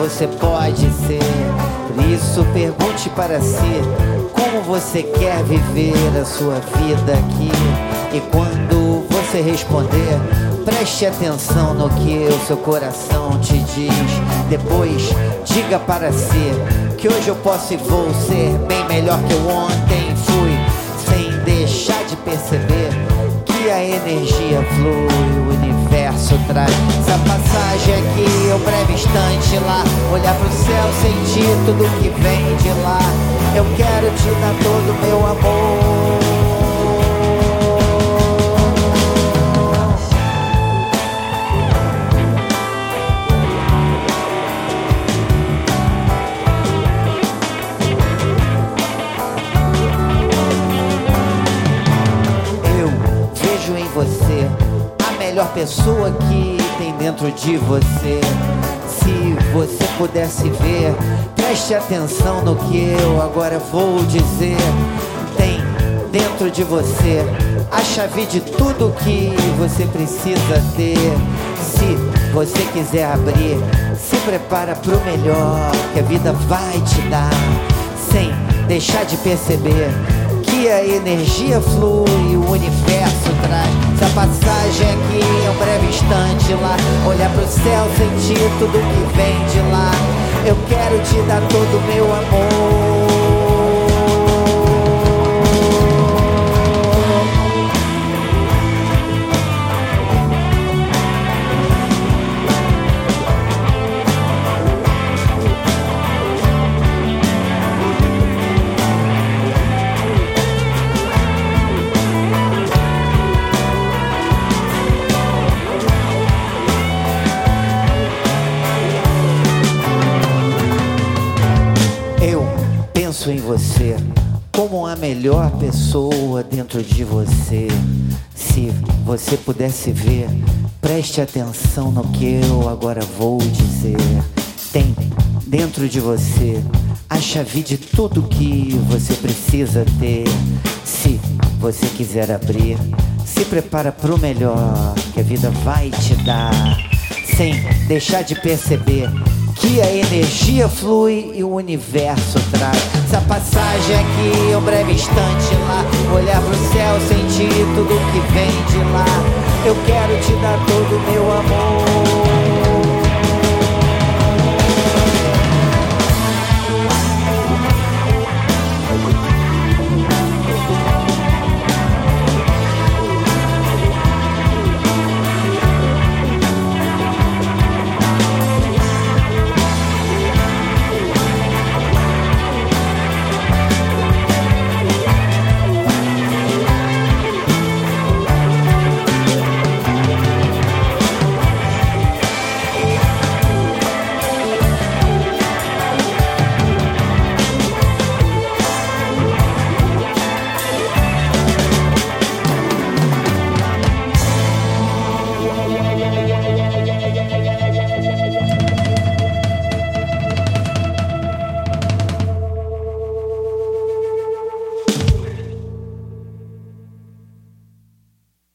você pode ser. Por isso pergunte para si como você quer viver a sua vida aqui. E quando você responder, preste atenção no que o seu coração te diz. Depois diga para si que hoje eu posso e vou ser bem melhor que eu ontem fui, sem deixar de perceber que a energia flui, o universo traz. Essa passagem aqui é um breve instante lá, olhar pro céu, sentir tudo que vem de lá. Eu quero te dar todo o meu amor. Você, a melhor pessoa que tem dentro de você. Se você pudesse ver, preste atenção no que eu agora vou dizer. Tem dentro de você a chave de tudo que você precisa ter. Se você quiser abrir, se prepara pro melhor que a vida vai te dar, sem deixar de perceber que a energia flui, o universo traz. Essa passagem aqui é um breve instante lá, olhar pro céu, sentir tudo que vem de lá. Eu quero te dar todo o meu amor. Penso em você como a melhor pessoa dentro de você. Se você pudesse ver, preste atenção no que eu agora vou dizer. Tem dentro de você a chave de tudo que você precisa ter. Se você quiser abrir, se prepara pro melhor que a vida vai te dar, sem deixar de perceber que a energia flui e o universo traz. Essa passagem aqui é um breve instante lá, olhar pro céu, sentir tudo que vem de lá. Eu quero te dar todo o meu amor.